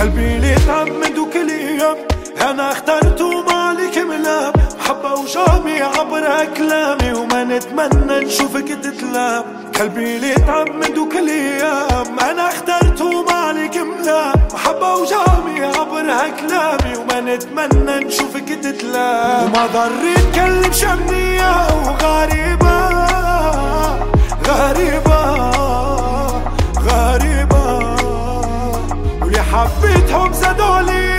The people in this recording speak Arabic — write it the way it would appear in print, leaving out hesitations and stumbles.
قلبي اللي تعمد وكل يوم انا اخترته مالك ملام، محبة وجامي عبر كلامي وما نتمنى نشوفك تتلام. قلبي اللي تعمد وكل يوم انا اخترته مالك ملام، محبة وجامي عبر كلامي وما نتمنى نشوفك تتلام. وما ضر نكلم شمنية وغريبة غريبة غريبة، واللي حبيتهم زادولي